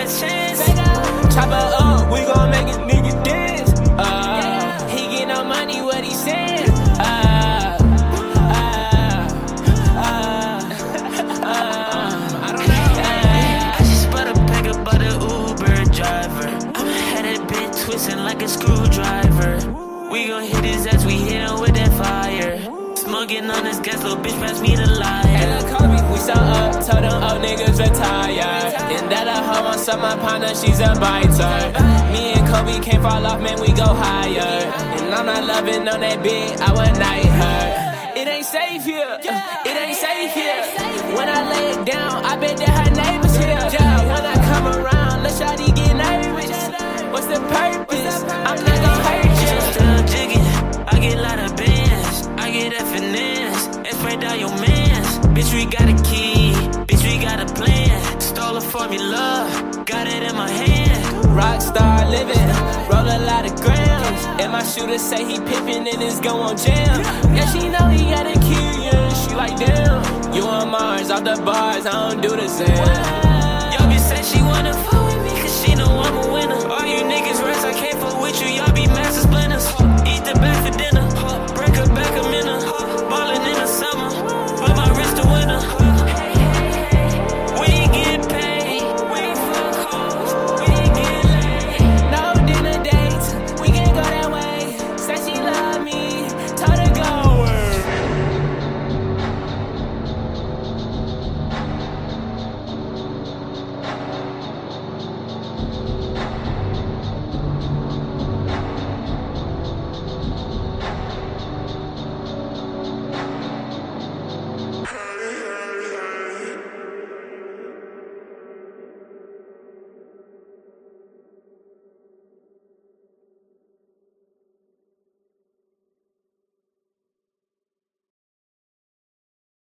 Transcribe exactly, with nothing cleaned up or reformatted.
last chance. Chop her up, we gon' make a nigga dance. Uh, he get no money, what he saying? Uh, uh, uh, uh, I don't know. I just bought a pack up by the Uber driver. I'm headed bitch twisting like a screwdriver. We gon' hit his ass, we hit him with that fire. Smoking on this gas, little bitch, pass me the lighter. And look, Kobe, we so up, told them old niggas retire. And that a hoe on some my partner, she's a biter. Me and Kobe can't fall off, man, we go higher. And I'm not loving on that bitch, I would night her. It ain't safe here, it ain't safe here. When I lay it down, I bet that her neighbors here. Yeah, when I come around, let shawty get nervous. What's the purpose? I'm not gon' hurt you. Still jigging, I get a lot of bands. I get that finesse, and spread out your mans. Bitch, we got a key, bitch, we got a plan. Stole a formula, got it in my hand. Rockstar living, roll a lot of grams. And my shooter say he pimpin' and it's go on jam. Yeah, she know he got a key, yeah, she like damn. You on Mars, off the bars, I don't do the same.